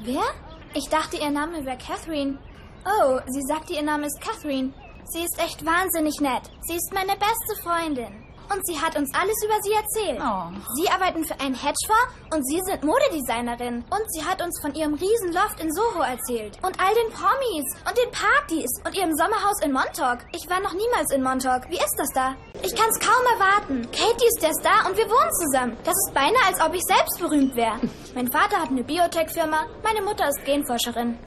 Wer? Ich dachte, ihr Name wäre Catherine. Oh, sie sagte, ihr Name ist Catherine. Sie ist echt wahnsinnig nett. Sie ist meine beste Freundin. Und sie hat uns alles über sie erzählt. Oh. Sie arbeiten für einen Hedgefonds und sie sind Modedesignerin. Und sie hat uns von ihrem Riesenloft in Soho erzählt. Und all den Promis und den Partys und ihrem Sommerhaus in Montauk. Ich war noch niemals in Montauk. Wie ist das da? Ich kann's kaum erwarten. Katie ist erst da und wir wohnen zusammen. Das ist beinahe, als ob ich selbst berühmt wäre. Mein Vater hat eine Biotech-Firma. Meine Mutter ist Genforscherin.